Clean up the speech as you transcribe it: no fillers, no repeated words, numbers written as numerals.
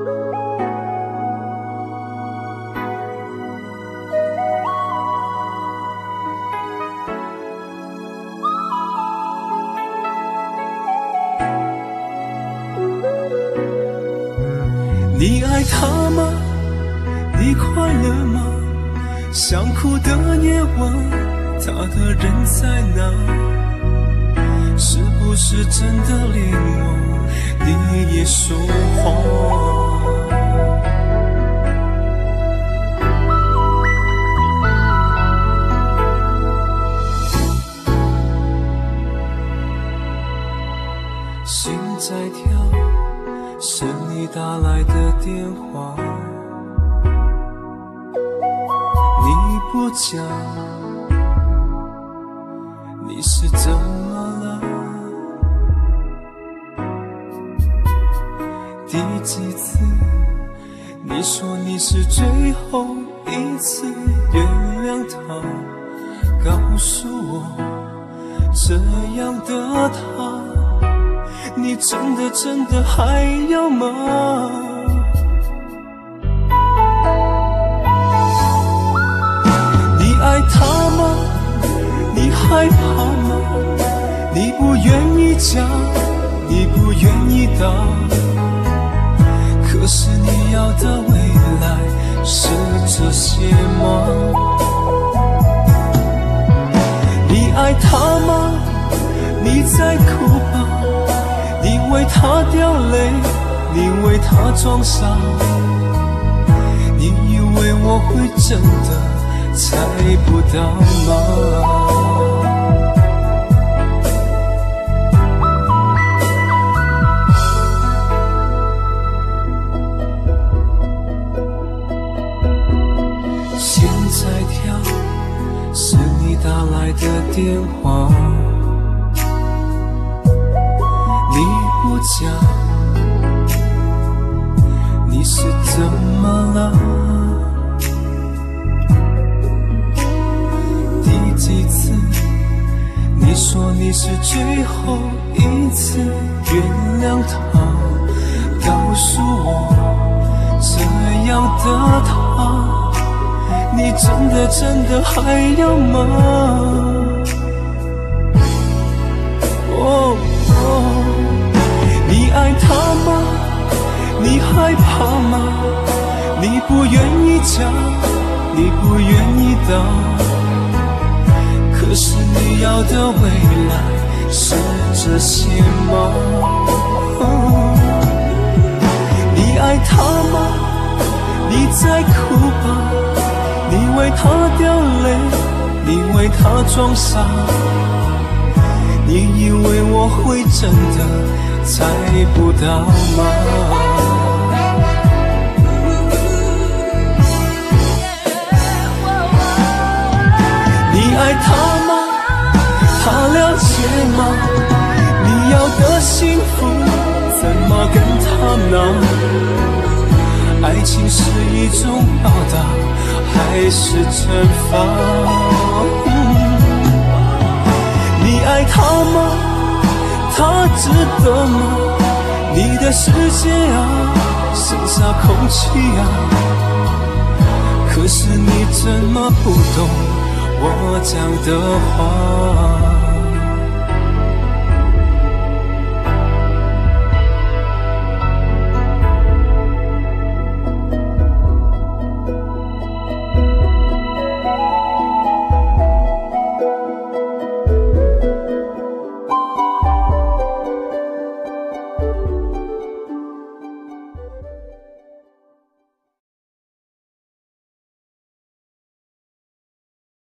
你爱他吗？你快乐吗？想哭的夜晚，他的人在哪？是不是真的连我你也说谎？心在跳，是你打来的电话，你不讲，你是怎么了？第几次你说你是最后一次原谅他，告诉我这样的他，你真的还要吗？你爱他吗？你害怕吗？你不愿意讲，你不愿意答，可是你要的未来是这些吗？你爱他吗？你在哭吧，你为他掉泪，你为他装傻，你以为我会真的猜不到吗？心在跳，是你打来的电话，你不讲，你是怎么了？第几次你说你是最后一次原谅他，告诉我这样的他，你真的还要吗？你爱他吗？你害怕吗？你不愿意讲，你不愿意答，可是你要的未来是这些吗？你爱他吗？你在哭吧，你为他掉泪，你为他装傻，你以为我会真的猜不到吗？你爱他吗？他了解吗？你要的幸福怎么跟他拿？爱情是一种报答还是惩罚？你爱他吗？他值得吗？你的世界啊，剩下空气啊，可是你怎么不懂我讲的话？